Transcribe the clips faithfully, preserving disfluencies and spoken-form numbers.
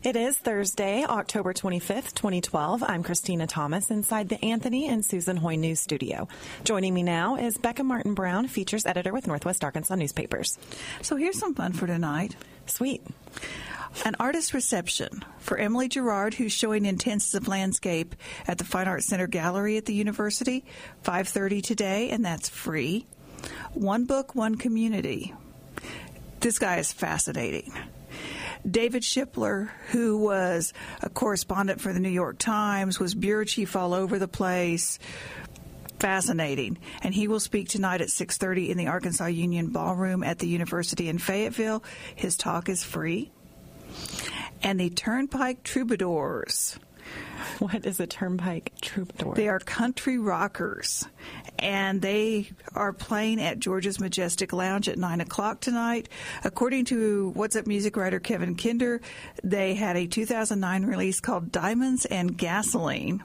It is Thursday, October twenty-fifth, twenty twelve. I'm Christina Thomas inside the Anthony and Susan Hoy News Studio. Joining me now is Becca Martin Brown, features editor with Northwest Arkansas Newspapers. So here's some fun for tonight. Sweet. An artist reception for Emily Gerard, who's showing Intensive Landscape at the Fine Arts Center Gallery at the university, five thirty today, and that's free. One Book, One Community. This guy is fascinating. David Shipler, who was a correspondent for the New York Times, was bureau chief all over the place. Fascinating. And he will speak tonight at six thirty in the Arkansas Union Ballroom at the University in Fayetteville. His talk is free. And the Turnpike Troubadours. What is a Turnpike Troubadour? They are country rockers, and they are playing at Georgia's Majestic Lounge at nine o'clock tonight. According to What's Up music writer Kevin Kinder, they had a two thousand nine release called Diamonds and Gasoline,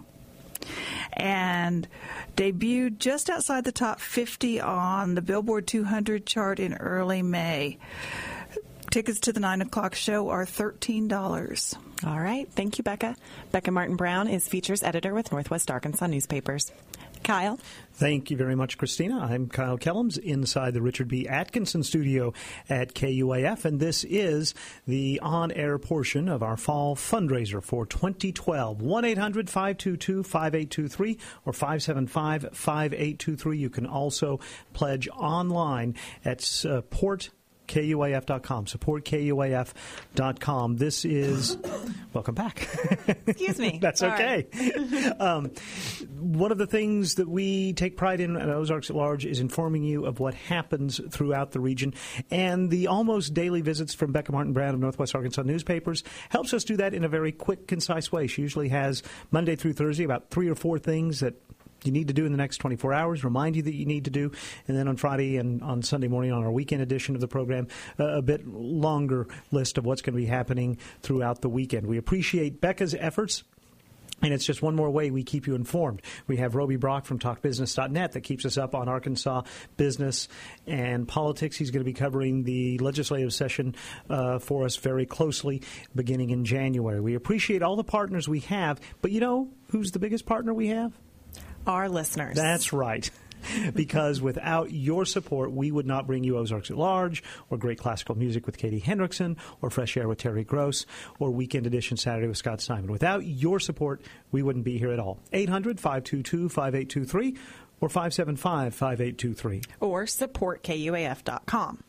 and debuted just outside the top fifty on the Billboard two hundred chart in early May. Tickets to the nine o'clock show are thirteen dollars. All right. Thank you, Becca. Becca Martin Brown is features editor with Northwest Arkansas Newspapers. Kyle? Thank you very much, Christina. I'm Kyle Kellums inside the Richard B. Atkinson studio at K U A F, and this is the on-air portion of our fall fundraiser for twenty twelve. one eight hundred five two two five eight two three or five seven five five eight two three. You can also pledge online at support K U A F dot com. Support K U A F dot com. This is, welcome back. Excuse me. That's okay. um, one of the things that we take pride in at Ozarks at Large is informing you of what happens throughout the region. And the almost daily visits from Becca Martin Brown of Northwest Arkansas Newspapers helps us do that in a very quick, concise way. She usually has Monday through Thursday about three or four things that you need to do in the next twenty-four hours, remind you that you need to do, and then on Friday and on Sunday morning on our weekend edition of the program, uh, a bit longer list of what's going to be happening throughout the weekend. We appreciate Becca's efforts. And it's just one more way we keep you informed. We have Roby Brock from talk business dot net that keeps us up on Arkansas business and politics. He's going to be covering the legislative session uh, for us very closely beginning in January. We appreciate all the partners we have, but you know who's the biggest partner we have? Our listeners. That's right. Because without your support, we would not bring you Ozarks at Large, or Great Classical Music with Katie Hendrickson, or Fresh Air with Terry Gross, or Weekend Edition Saturday with Scott Simon. Without your support, we wouldn't be here at all. eight hundred five two two five eight two three or five seven five five eight two three. Or support K U A F dot com.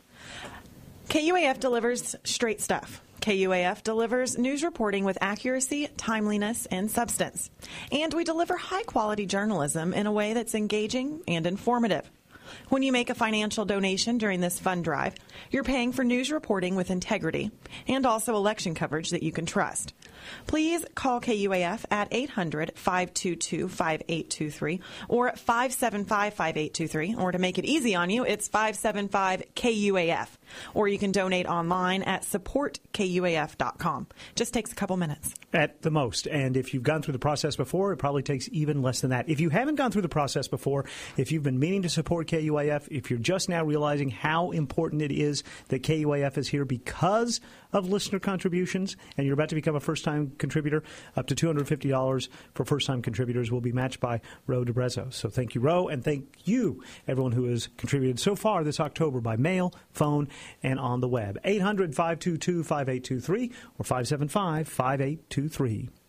K U A F delivers straight stuff. K U A F delivers news reporting with accuracy, timeliness, and substance. And we deliver high-quality journalism in a way that's engaging and informative. When you make a financial donation during this fund drive, you're paying for news reporting with integrity and also election coverage that you can trust. Please call K U A F at eight hundred five two two five eight two three or five seven five five eight two three, or to make it easy on you, it's five seven five K U A F. Or you can donate online at support K U A F dot com. Just takes a couple minutes. At the most. And if you've gone through the process before, it probably takes even less than that. If you haven't gone through the process before, if you've been meaning to support K U A F, if you're just now realizing how important it is that K U A F is here because of listener contributions, and you're about to become a first-time contributor, up to two hundred fifty dollars for first-time contributors will be matched by Ro DeBrezzo. So thank you, Ro, and thank you, everyone who has contributed so far this October by mail, phone, and on the web. eight hundred five two two five eight two three or five seven five five eight two three.